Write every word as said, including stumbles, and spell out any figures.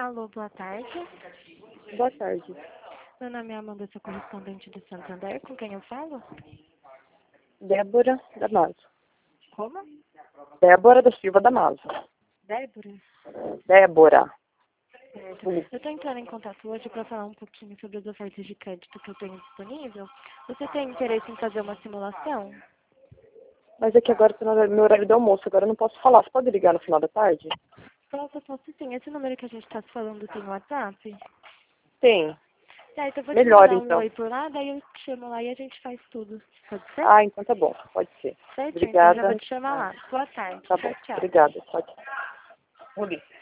Alô, boa tarde. Boa tarde. Meu nome é Amanda, sou correspondente do Santander. Com quem eu falo? Débora Damaso. Como? Débora da Silva Damaso. Débora? Débora. Certo. Eu estou entrando em contato hoje para falar um pouquinho sobre as ofertas de crédito que eu tenho disponível. Você tem interesse em fazer uma simulação? Mas é que agora estou no meu horário do almoço, agora eu não posso falar. Você pode ligar no final da tarde? Posso, posso sim. Esse número que a gente está se falando tem WhatsApp? Tem. Certo, eu vou te Melhor, mandar um então. oi por lá, daí eu te chamo lá e a gente faz tudo. Pode ser? Ah, então tá bom. Pode ser. Certo, então eu já Obrigada. vou te chamar lá. Boa tarde. Tá Tchau, bom. tchau. Obrigada. Tchau, tchau.